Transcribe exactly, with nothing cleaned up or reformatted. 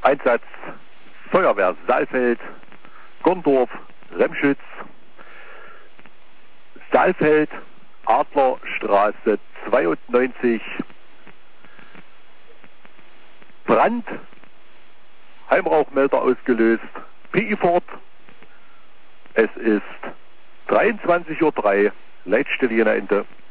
Einsatz Feuerwehr Saalfeld, Gondorf, Remschütz, Saalfeld, Adlerstraße zweiundneunzig, Brand, Heimrauchmelder ausgelöst, P I Fort. Es ist dreiundzwanzig Uhr drei, Leitstelle Jena Ende.